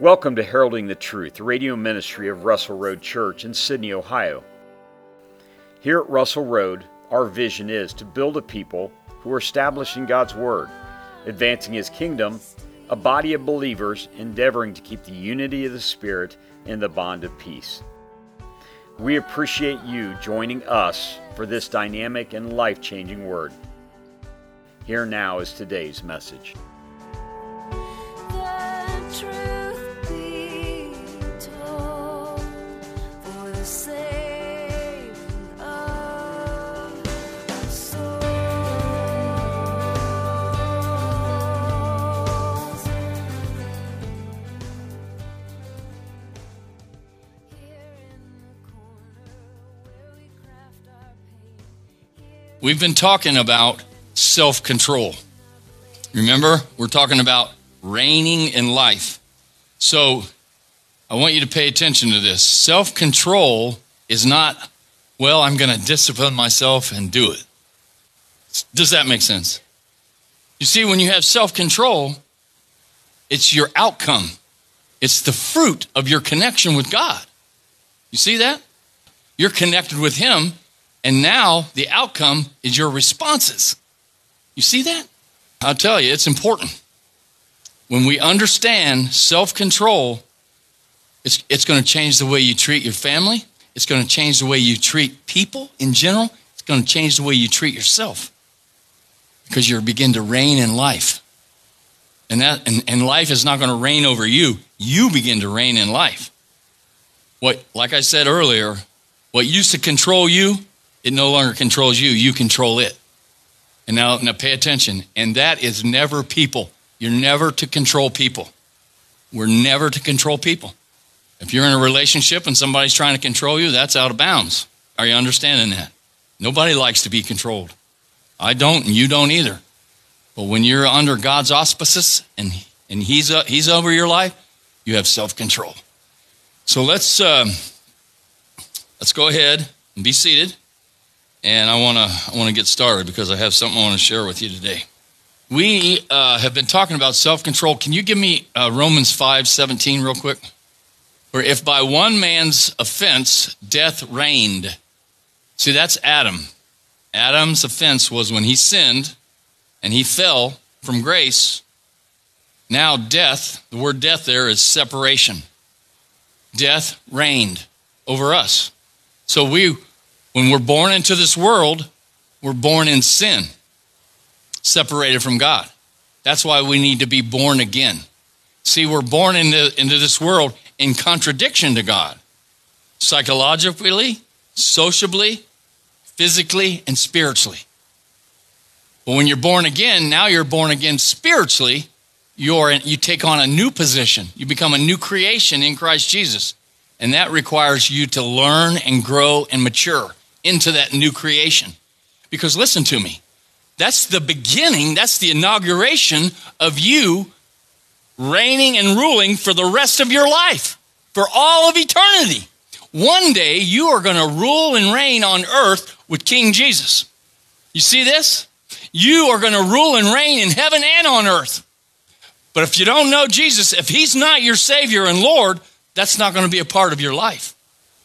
Welcome to Heralding the Truth, the radio ministry of Russell Road Church in Sydney, Ohio. Here at Russell Road, our vision is to build a people who are establishing God's Word, advancing His kingdom, a body of believers endeavoring to keep the unity of the Spirit and the bond of peace. We appreciate you joining us for this dynamic and life-changing Word. Here now is today's message. We've been talking about self-control. Remember, we're talking about reigning in life. So I want you to pay attention to this. Self-control is not, well, I'm going to discipline myself and do it. Does that make sense? You see, when you have self-control, it's your outcome. It's the fruit of your connection with God. You see that? You're connected with Him. And now the outcome is your responses. You see that? I'll tell you, it's important. When we understand self-control, it's going to change the way you treat your family. It's going to change the way you treat people in general. It's going to change the way you treat yourself. Because you begin to reign in life. And life is not going to reign over you. You begin to reign in life. Like I said earlier, what used to control you, it no longer controls you. You control it. And now pay attention. And that is never people. You're never to control people. We're never to control people. If you're in a relationship and somebody's trying to control you, that's out of bounds. Are you understanding that? Nobody likes to be controlled. I don't, and you don't either. But when you're under God's auspices and He's over your life, you have self-control. So let's go ahead and be seated. And I want to get started because I have something I want to share with you today. We have been talking about self-control. Can you give me Romans 5:17 real quick? For if by one man's offense death reigned. See, that's Adam. Adam's offense was when he sinned and he fell from grace. Now death, the word death there is separation. Death reigned over us. So when we're born into this world, we're born in sin, separated from God. That's why we need to be born again. See, we're born into this world in contradiction to God, psychologically, sociably, physically, and spiritually. But when you're born again, now you're born again spiritually, you take on a new position. You become a new creation in Christ Jesus. And that requires you to learn and grow and mature into that new creation. Because listen to me, that's the beginning, that's the inauguration of you reigning and ruling for the rest of your life, for all of eternity. One day you are going to rule and reign on earth with King Jesus. You see this? You are going to rule and reign in heaven and on earth. But if you don't know Jesus, if He's not your Savior and Lord, that's not going to be a part of your life.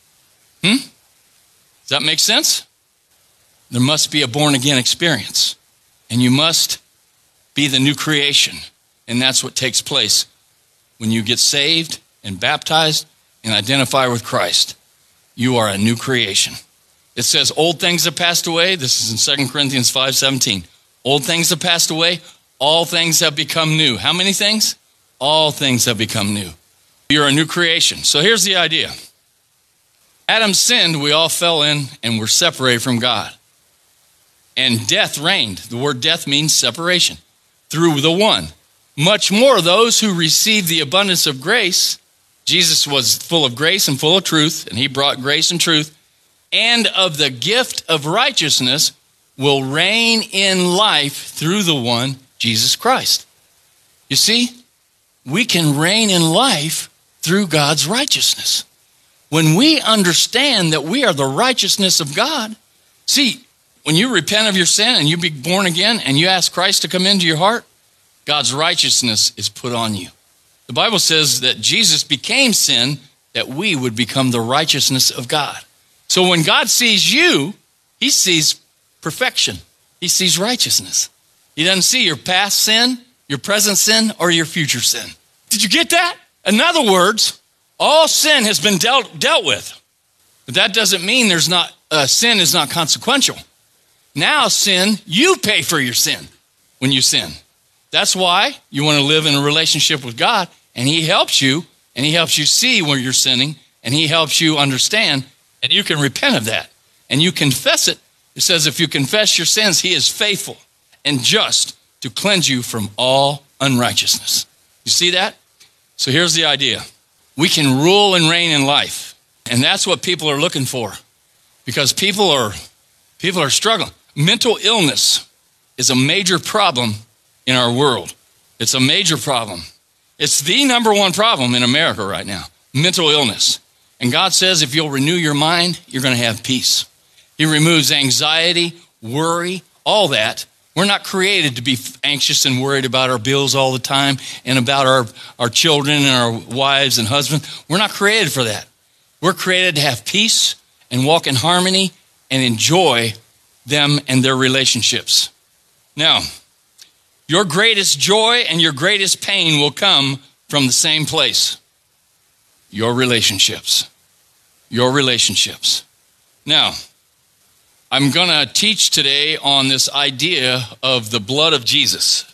Does that make sense? There must be a born-again experience. And you must be the new creation. And that's what takes place when you get saved and baptized and identify with Christ. You are a new creation. It says, old things have passed away. This is in 2 Corinthians 5:17. Old things have passed away. All things have become new. How many things? All things have become new. You're a new creation. So here's the idea. Adam sinned, we all fell in, and we're separated from God. And death reigned. The word death means separation. Through the one. Much more those who received the abundance of grace. Jesus was full of grace and full of truth, and He brought grace and truth. And of the gift of righteousness will reign in life through the one, Jesus Christ. You see, we can reign in life through God's righteousness. When we understand that we are the righteousness of God, see, when you repent of your sin and you be born again and you ask Christ to come into your heart, God's righteousness is put on you. The Bible says that Jesus became sin that we would become the righteousness of God. So when God sees you, he sees perfection. He sees righteousness. He doesn't see your past sin, your present sin, or your future sin. Did you get that? In other words, all sin has been dealt with. But that doesn't mean sin is not consequential. Now sin, you pay for your sin when you sin. That's why you want to live in a relationship with God, and he helps you see where you're sinning, and he helps you understand, and you can repent of that, and you confess it. It says if you confess your sins, he is faithful and just to cleanse you from all unrighteousness. You see that? So here's the idea. We can rule and reign in life, and that's what people are looking for, because people are struggling. Mental illness is a major problem in our world. It's a major problem. It's the number one problem in America right now, mental illness. And God says if you'll renew your mind, you're going to have peace. He removes anxiety, worry, all that. We're not created to be anxious and worried about our bills all the time and about our children and our wives and husbands. We're not created for that. We're created to have peace and walk in harmony and enjoy them and their relationships. Now, your greatest joy and your greatest pain will come from the same place. Your relationships. Your relationships. Now, I'm going to teach today on this idea of the blood of Jesus.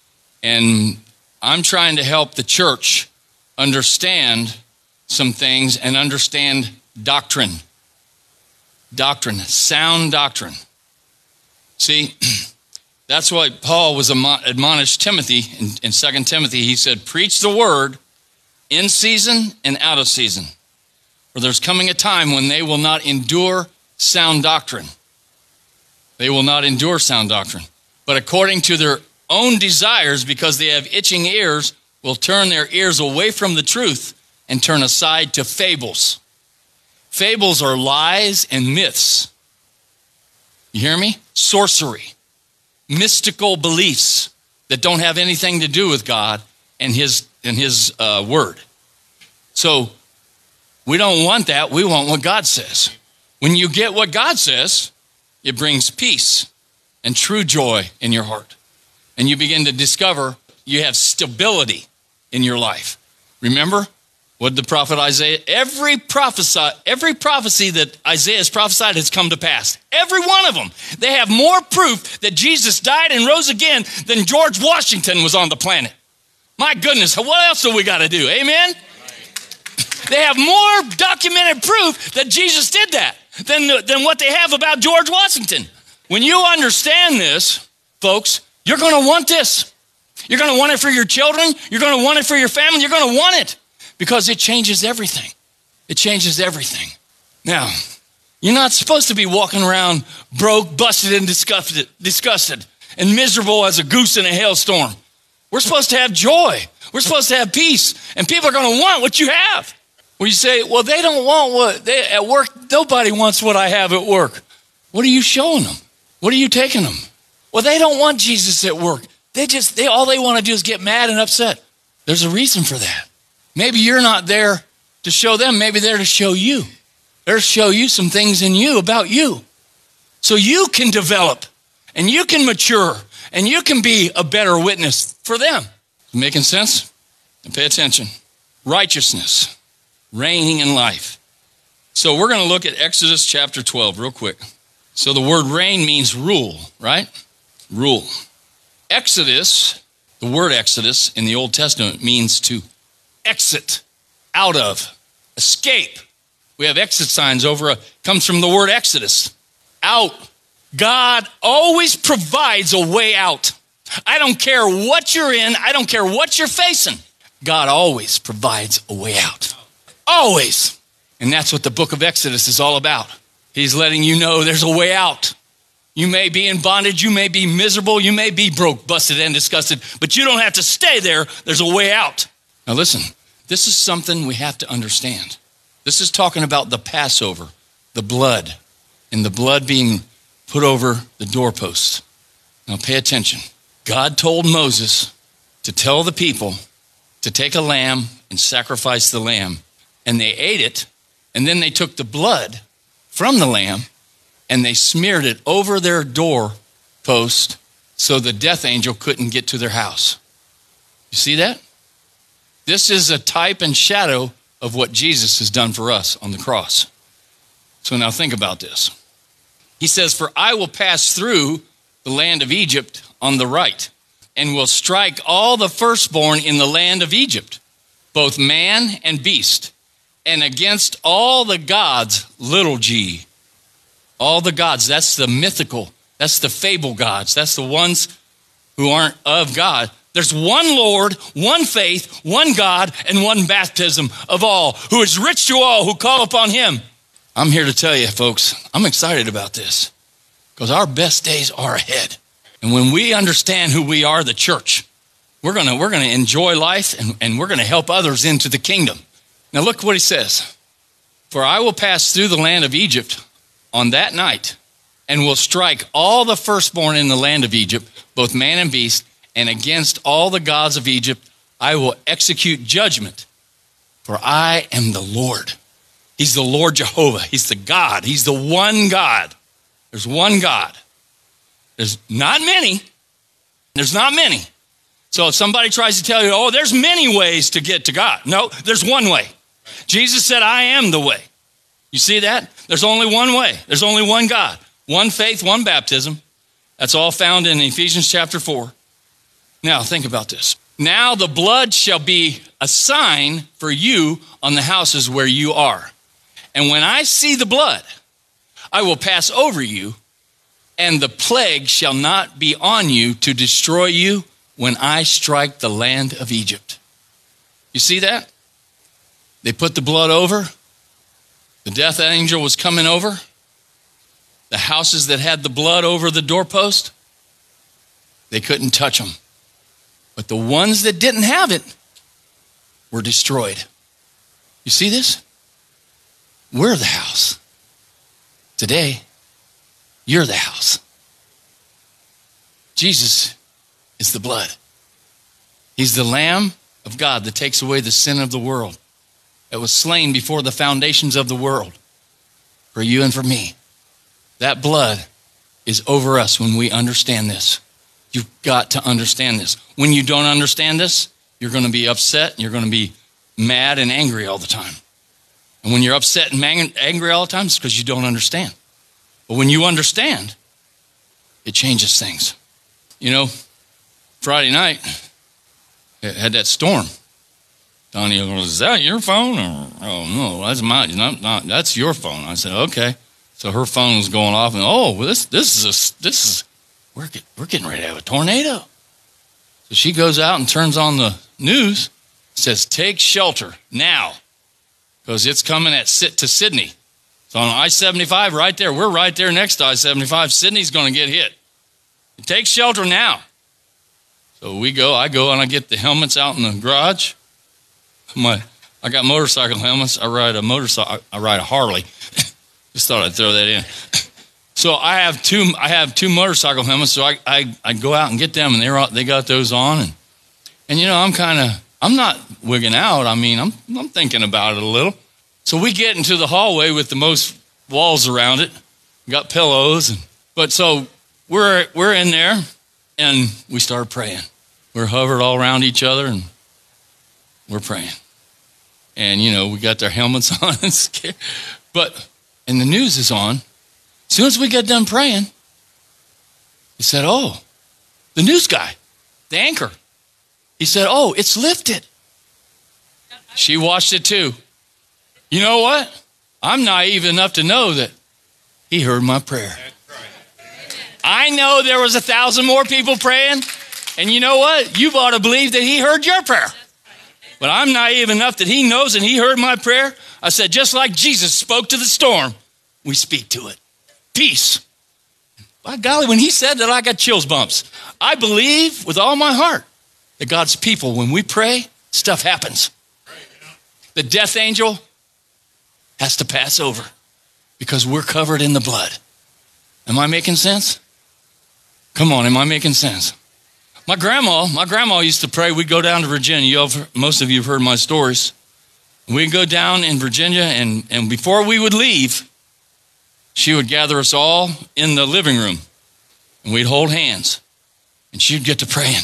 And I'm trying to help the church understand some things and understand doctrine. Doctrine, sound doctrine. See, that's why Paul was admonished Timothy in 2 Timothy. He said, preach the word in season and out of season. For there's coming a time when they will not endure sound doctrine. They will not endure sound doctrine. But according to their own desires, because they have itching ears, will turn their ears away from the truth and turn aside to fables. Fables are lies and myths. You hear me? Sorcery. Mystical beliefs that don't have anything to do with God and his word. So we don't want that. We want what God says. When you get what God says, it brings peace and true joy in your heart. And you begin to discover you have stability in your life. Remember what the prophet Isaiah, every prophecy that Isaiah has prophesied has come to pass. Every one of them. They have more proof that Jesus died and rose again than George Washington was on the planet. My goodness, what else do we got to do? Amen? They have more documented proof that Jesus did that than what they have about George Washington. When you understand this, folks, you're going to want this. You're going to want it for your children. You're going to want it for your family. You're going to want it because it changes everything. It changes everything. Now, you're not supposed to be walking around broke, busted, and disgusted and miserable as a goose in a hailstorm. We're supposed to have joy. We're supposed to have peace. And people are going to want what you have. Well, you say, well, they don't want at work. Nobody wants what I have at work. What are you showing them? What are you taking them? Well, they don't want Jesus at work. All they want to do is get mad and upset. There's a reason for that. Maybe you're not there to show them. Maybe they're to show you. They're to show you some things in you about you. So you can develop and you can mature and you can be a better witness for them. Making sense? And pay attention. Righteousness, reigning in life. So we're going to look at Exodus chapter 12 real quick. So the word reign means rule, right? Rule. Exodus, the word Exodus in the Old Testament means to exit, out of, escape. We have exit signs comes from the word Exodus, out. God always provides a way out. I don't care what you're in. I don't care what you're facing. God always provides a way out. Always. And that's what the book of Exodus is all about. He's letting you know there's a way out. You may be in bondage. You may be miserable. You may be broke, busted, and disgusted, but you don't have to stay there. There's a way out. Now listen, this is something we have to understand. This is talking about the Passover, the blood, and the blood being put over the doorpost. Now pay attention. God told Moses to tell the people to take a lamb and sacrifice the lamb. And they ate it, and then they took the blood from the lamb and they smeared it over their doorpost so the death angel couldn't get to their house. You see that? This is a type and shadow of what Jesus has done for us on the cross. So now think about this. He says, "For I will pass through the land of Egypt on the right, and will strike all the firstborn in the land of Egypt, both man and beast, and against all the gods," little g. All the gods, that's the mythical, that's the fable gods, that's the ones who aren't of God. There's one Lord, one faith, one God, and one baptism of all, who is rich to all who call upon him. I'm here to tell you, folks, I'm excited about this because our best days are ahead. And when we understand who we are, the church, we're gonna enjoy life and we're gonna help others into the kingdom. Now look what he says. "For I will pass through the land of Egypt on that night, and will strike all the firstborn in the land of Egypt, both man and beast, and against all the gods of Egypt I will execute judgment. For I am the Lord." He's the Lord Jehovah. He's the God. He's the one God. There's one God. There's not many. There's not many. So if somebody tries to tell you, oh, there's many ways to get to God. No, there's one way. Jesus said, "I am the way." You see that? There's only one way. There's only one God. One faith, one baptism. That's all found in Ephesians chapter 4. Now, think about this. "Now the blood shall be a sign for you on the houses where you are. And when I see the blood, I will pass over you, and the plague shall not be on you to destroy you when I strike the land of Egypt." You see that? They put the blood over. The death angel was coming over. The houses that had the blood over the doorpost, they couldn't touch them. But the ones that didn't have it were destroyed. You see this? We're the house. Today, you're the house. Jesus is the blood. He's the Lamb of God that takes away the sin of the world, that was slain before the foundations of the world for you and for me. That blood is over us when we understand this. You've got to understand this. When you don't understand this, you're going to be upset, and you're going to be mad and angry all the time. And when you're upset and angry all the time, it's because you don't understand. But when you understand, it changes things. You know, Friday night, it had that storm. Donnie goes, "Is that your phone?" Or, "Oh, no, that's mine. Not, that's your phone." I said, "Okay." So her phone was going off, and we're getting ready to have a tornado. So she goes out and turns on the news, says, "Take shelter now, because it's coming to Sydney." So on I-75 right there, we're right there next to I-75. Sydney's going to get hit. Take shelter now. So I go and I get the helmets out in the garage. I got motorcycle helmets. I ride a Harley. Just thought I'd throw that in. So I have two motorcycle helmets. So I go out and get them, and they got those on, and you know I'm not wigging out. I mean I'm thinking about it a little. So we get into the hallway with the most walls around it. We got pillows, but so we're in there, and we started praying. We're hovered all around each other, and we're praying. And you know we got their helmets on and scared, and the news is on. As soon as we got done praying, he said, "Oh, the news guy, the anchor." He said, "Oh, it's lifted." She watched it too. You know what? I'm naive enough to know that he heard my prayer. I know there was 1,000 more people praying, and you know what? You've ought to believe that he heard your prayer. But I'm naive enough that he knows and he heard my prayer. I said, just like Jesus spoke to the storm, we speak to it. Peace. By golly, when he said that, I got chills bumps. I believe with all my heart that God's people, when we pray, stuff happens. The death angel has to pass over because we're covered in the blood. Am I making sense? Come on, am I making sense? My grandma used to pray. We'd go down to Virginia. Most of you have heard my stories. We'd go down in Virginia, and before we would leave, she would gather us all in the living room, and we'd hold hands, and she'd get to praying.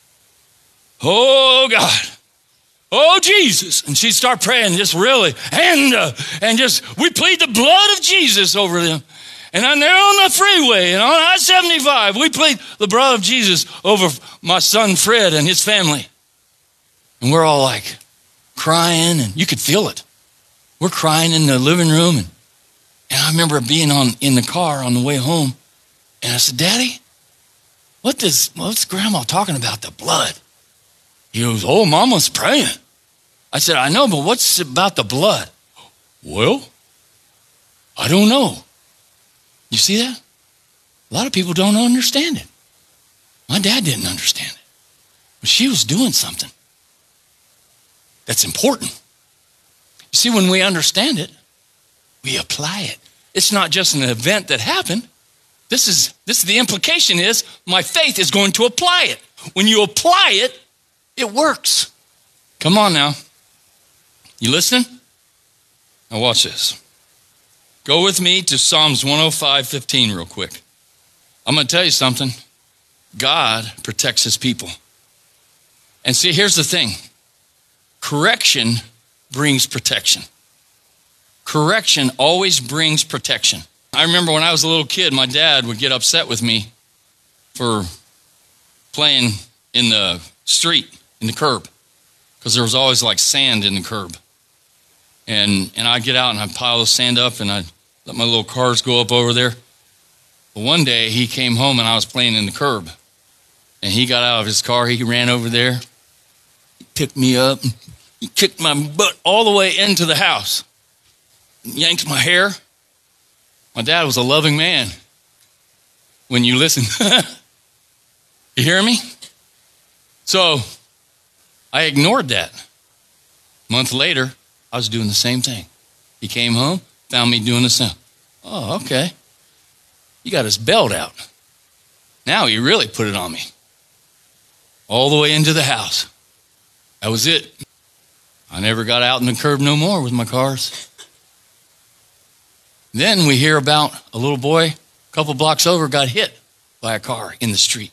Oh, God. Oh, Jesus. And she'd start praying just really, and just, we plead the blood of Jesus over them. And then they're on the freeway and on I-75. We plead the blood of Jesus over my son Fred and his family. And we're all like crying, and you could feel it. We're crying in the living room. And I remember being in the car on the way home. And I said, Daddy, what's Grandma talking about, the blood? He goes, oh, Mama's praying. I said, I know, but what's about the blood? Well, I don't know. You see that? A lot of people don't understand it. My dad didn't understand it. But she was doing something that's important. You see, when we understand it, we apply it. It's not just an event that happened. This is the implication is my faith is going to apply it. When you apply it, it works. Come on now. You listening? Now watch this. Go with me to Psalms 105:15 real quick. I'm going to tell you something. God protects his people. And see, here's the thing. Correction brings protection. Correction always brings protection. I remember when I was a little kid, my dad would get upset with me for playing in the street, in the curb, because there was always like sand in the curb. And I'd get out and I'd pile the sand up and I'd let my little cars go up over there. But one day he came home and I was playing in the curb. And he got out of his car, he ran over there, he picked me up, he kicked my butt all the way into the house, yanked my hair. My dad was a loving man. When you listen, you hear me? So I ignored that. A month later, I was doing the same thing. He came home, found me doing the same. Oh, okay. He got his belt out. Now he really put it on me. All the way into the house. That was it. I never got out in the curb no more with my cars. Then we hear about a little boy a couple blocks over got hit by a car in the street.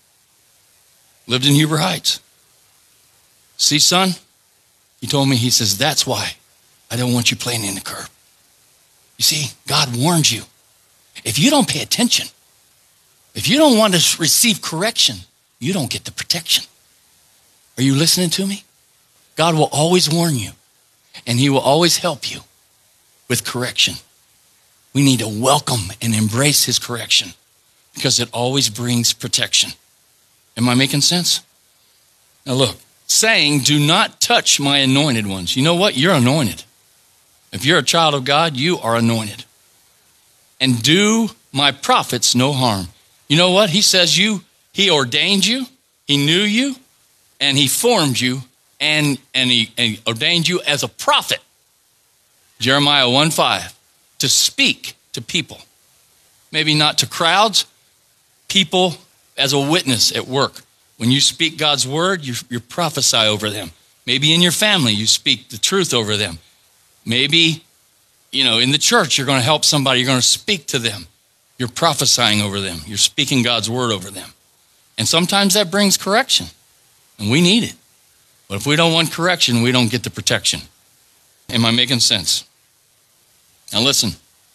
Lived in Huber Heights. See, son? He told me, he says, that's why I don't want you playing in the curb. You see, God warns you. If you don't pay attention, if you don't want to receive correction, you don't get the protection. Are you listening to me? God will always warn you, and he will always help you with correction. We need to welcome and embrace his correction because it always brings protection. Am I making sense? Now look, saying, do not touch my anointed ones. You know what? You're anointed. If you're a child of God, you are anointed. And do my prophets no harm. You know what? He says he ordained you, he knew you, and he formed you, and he ordained you as a prophet. Jeremiah 1:5, to speak to people. Maybe not to crowds, people as a witness at work. When you speak God's word, you prophesy over them. Maybe in your family, you speak the truth over them. Maybe, in the church, you're going to help somebody. You're going to speak to them. You're prophesying over them. You're speaking God's word over them. And sometimes that brings correction, and we need it. But if we don't want correction, we don't get the protection. Am I making sense? Now listen.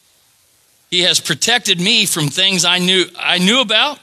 He has protected me from things I knew about,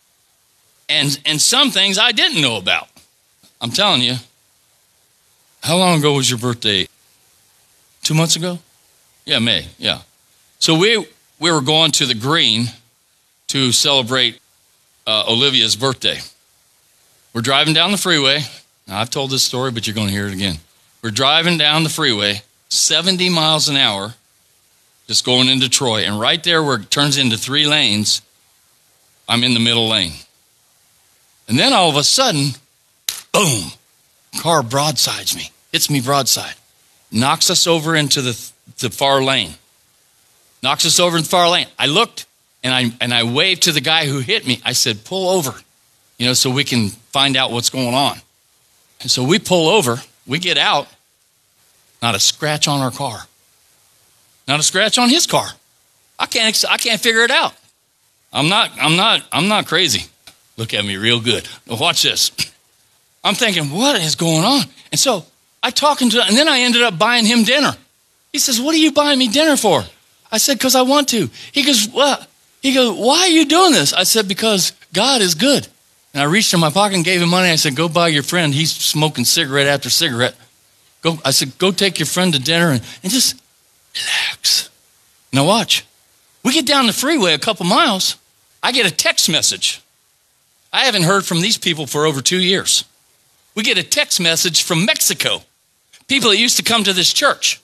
and some things I didn't know about. I'm telling you. How long ago was your birthday? 2 months ago? Yeah, May. Yeah. So we were going to the Green to celebrate Olivia's birthday. We're driving down the freeway. Now, I've told this story, but you're going to hear it again. We're driving down the freeway, 70 miles an hour, just going into Troy. And right there where it turns into 3 lanes, I'm in the middle lane. And then all of a sudden, boom, car broadsides me, hits me broadside, knocks us over into the far lane. Knocks us over in the far lane. I looked and I waved to the guy who hit me. I said, pull over. so we can find out what's going on. And so we pull over, we get out, not a scratch on our car. Not a scratch on his car. I can't figure it out. I'm not crazy. Look at me real good. Now watch this. I'm thinking, what is going on? And so and then I ended up buying him dinner. He says, what are you buying me dinner for? I said, because I want to. He goes, what? He goes, why are you doing this? I said, because God is good. And I reached in my pocket and gave him money. I said, go buy your friend. He's smoking cigarette after cigarette. I said, go take your friend to dinner and just relax. Now watch. We get down the freeway a couple miles. I get a text message. I haven't heard from these people for over 2 years. We get a text message from Mexico. People that used to come to this church.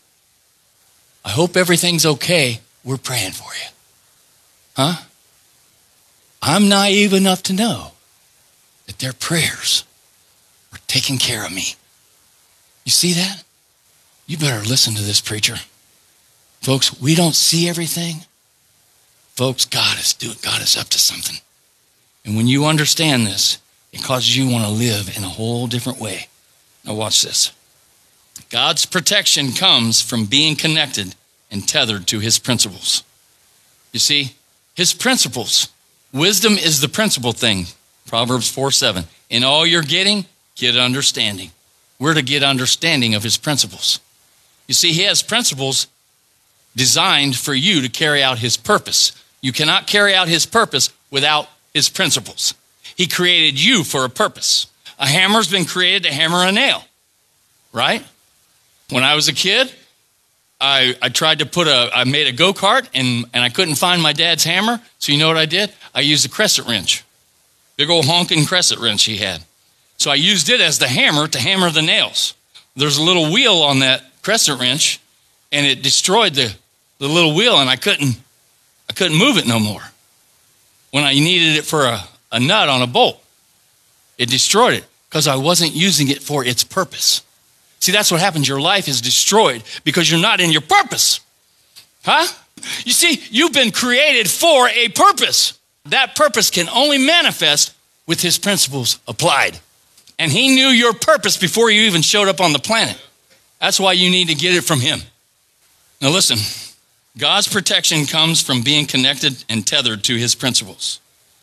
I hope everything's okay. We're praying for you. Huh? I'm naive enough to know that their prayers are taking care of me. You see that? You better listen to this preacher. Folks, we don't see everything. Folks, God is up to something. And when you understand this, it causes you to want to live in a whole different way. Now watch this. God's protection comes from being connected and tethered to his principles. You see, his principles. Wisdom is the principal thing. Proverbs 4:7. In all you're getting, get understanding. We're to get understanding of his principles. You see, he has principles designed for you to carry out his purpose. You cannot carry out his purpose without his principles. He created you for a purpose. A hammer's been created to hammer a nail, right? When I was a kid, I tried to I made a go-kart and I couldn't find my dad's hammer. So you know what I did? I used a crescent wrench. Big old honking crescent wrench he had. So I used it as the hammer to hammer the nails. There's a little wheel on that crescent wrench and it destroyed the little wheel and I couldn't move it no more. When I needed it for a nut on a bolt, it destroyed it because I wasn't using it for its purpose. See, that's what happens. Your life is destroyed because you're not in your purpose. Huh? You see, you've been created for a purpose. That purpose can only manifest with his principles applied. And he knew your purpose before you even showed up on the planet. That's why you need to get it from him. Now listen, God's protection comes from being connected and tethered to his principles.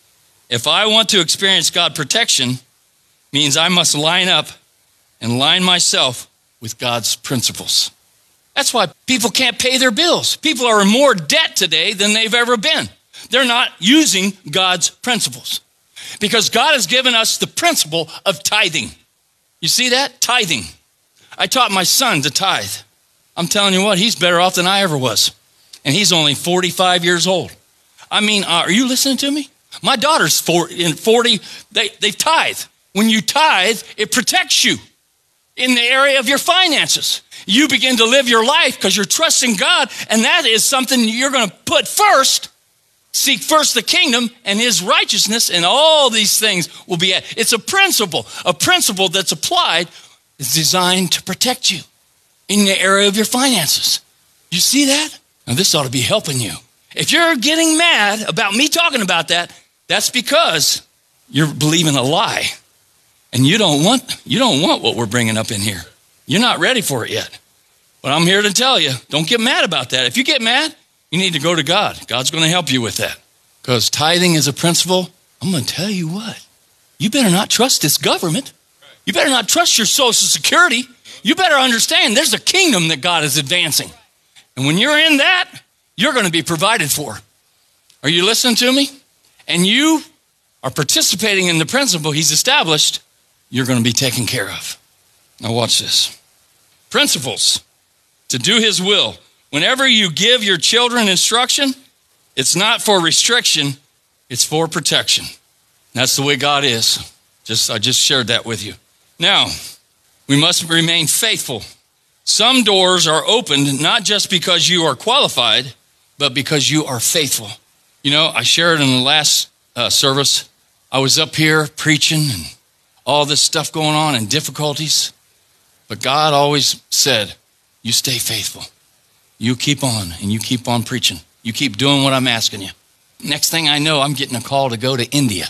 If I want to experience God's protection, means I must line up and line myself with God's principles. That's why people can't pay their bills. People are in more debt today than they've ever been. They're not using God's principles because God has given us the principle of tithing. You see that? Tithing. I taught my son to tithe. I'm telling you what, he's better off than I ever was. And he's only 45 years old. I mean, are you listening to me? My daughter's 40, they tithe. When you tithe, it protects you in the area of your finances. You begin to live your life because you're trusting God, and that is something you're going to put first. Seek first the kingdom and his righteousness, and all these things will be added. It's a principle that's applied is designed to protect you in the area of your finances. You see that? Now this ought to be helping you. If you're getting mad about me talking about that, that's because you're believing a lie. And you don't want what we're bringing up in here. You're not ready for it yet. But I'm here to tell you, don't get mad about that. If you get mad, you need to go to God. God's going to help you with that. Because tithing is a principle. I'm going to tell you what. You better not trust this government. You better not trust your Social Security. You better understand there's a kingdom that God is advancing. And when you're in that, you're going to be provided for. Are you listening to me? And you are participating in the principle he's established, you're going to be taken care of. Now watch this. Principles to do his will. Whenever you give your children instruction, it's not for restriction, it's for protection. That's the way God is. I just shared that with you. Now, we must remain faithful. Some doors are opened not just because you are qualified, but because you are faithful. You know, I shared in the last service, I was up here preaching and all this stuff going on and difficulties. But God always said, you stay faithful. You keep on and you keep on preaching. You keep doing what I'm asking you. Next thing I know, I'm getting a call to go to India.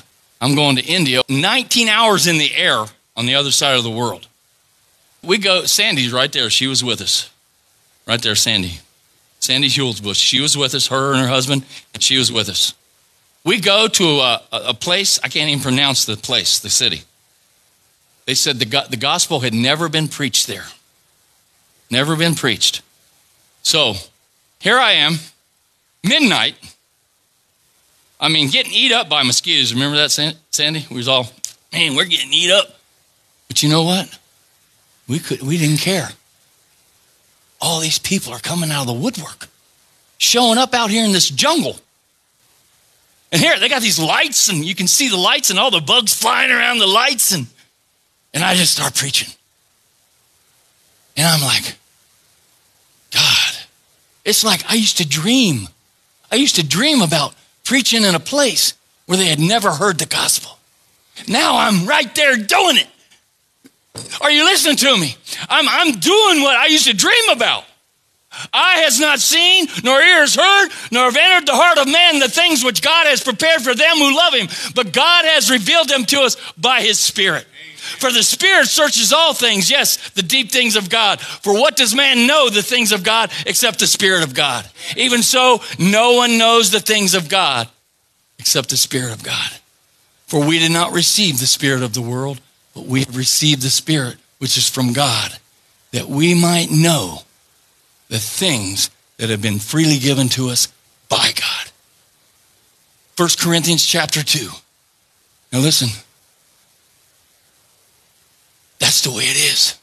I'm going to India, 19 hours in the air on the other side of the world. We go, Sandy's right there. She was with us. Right there, Sandy. Sandy Hulsbush. She was with us, her and her husband, and she was with us. We go to a place, I can't even pronounce the place, the city. They said the gospel had never been preached there. Never been preached. So here I am, midnight. I mean, getting eat up by mosquitoes. Remember that, Sandy? We was all, man, we're getting eat up. But you know what? We didn't care. All these people are coming out of the woodwork, showing up out here in this jungle. And here, they got these lights, and you can see the lights and all the bugs flying around the lights. And I just start preaching. And I'm like, God, it's like I used to dream. I used to dream about preaching in a place where they had never heard the gospel. Now I'm right there doing it. Are you listening to me? I'm doing what I used to dream about. Eye has not seen, nor ears heard, nor have entered the heart of man the things which God has prepared for them who love him. But God has revealed them to us by his Spirit. For the Spirit searches all things, yes, the deep things of God. For what does man know the things of God except the Spirit of God? Even so, no one knows the things of God except the Spirit of God. For we did not receive the spirit of the world, but we have received the Spirit which is from God, that we might know the things that have been freely given to us by God. 1 Corinthians chapter 2. Now listen. That's the way it is.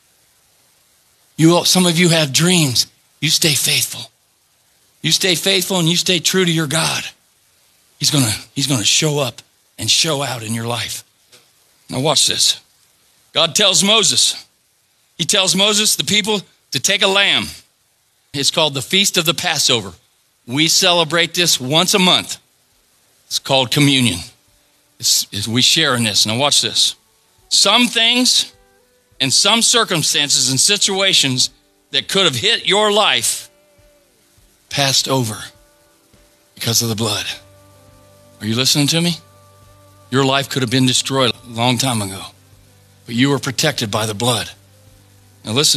Some of you have dreams. You stay faithful. You stay faithful and you stay true to your God. He's gonna show up and show out in your life. Now watch this. God tells Moses. He tells Moses, the people, to take a lamb. It's called the Feast of the Passover. We celebrate this once a month. It's called communion. We share in this. Now watch this. Some things and some circumstances and situations that could have hit your life passed over because of the blood. Are you listening to me? Your life could have been destroyed a long time ago, but you were protected by the blood. Now listen,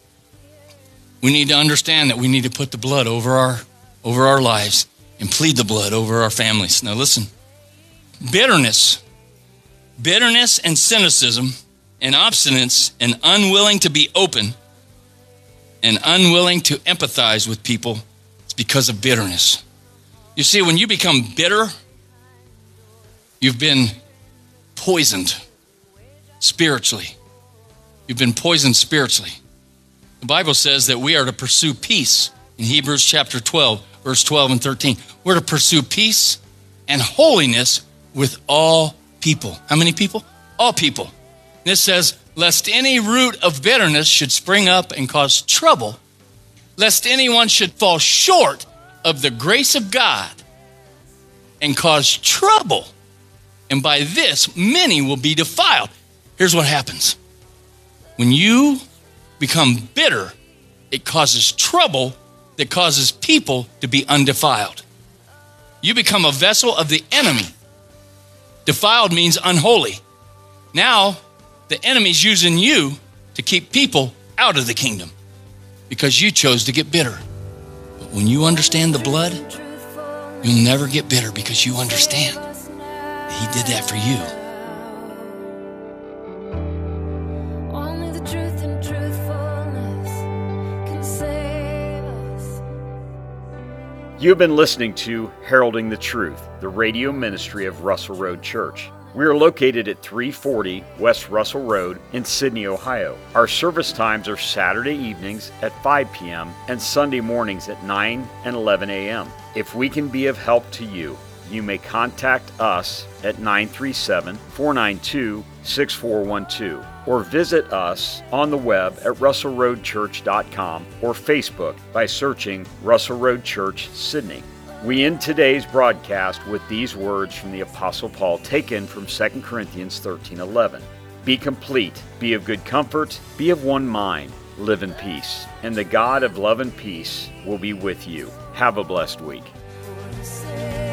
we need to understand that we need to put the blood over our lives and plead the blood over our families. Now listen, bitterness and cynicism and obstinance and unwilling to be open and unwilling to empathize with people, it's because of bitterness. You see, when you become bitter, you've been poisoned spiritually. You've been poisoned spiritually. The Bible says that we are to pursue peace in Hebrews chapter 12, verse 12 and 13. We're to pursue peace and holiness with all people. How many people? All people. And it says, lest any root of bitterness should spring up and cause trouble, lest anyone should fall short of the grace of God and cause trouble. And by this, many will be defiled. Here's what happens. When you become bitter, it causes trouble that causes people to be undefiled. You become a vessel of the enemy. Defiled means unholy. Now, the enemy's using you to keep people out of the kingdom because you chose to get bitter. But when you understand the blood, you'll never get bitter because you understand that he did that for you. Only the truth and truthfulness can save us. You have been listening to Heralding the Truth, the radio ministry of Russell Road Church. We are located at 340 West Russell Road in Sydney, Ohio. Our service times are Saturday evenings at 5 p.m. and Sunday mornings at 9 and 11 a.m. If we can be of help to you, you may contact us at 937-492-6412 or visit us on the web at russellroadchurch.com or Facebook by searching Russell Road Church, Sydney. We end today's broadcast with these words from the Apostle Paul taken from 2 Corinthians 13:11. Be complete, be of good comfort, be of one mind, live in peace, and the God of love and peace will be with you. Have a blessed week.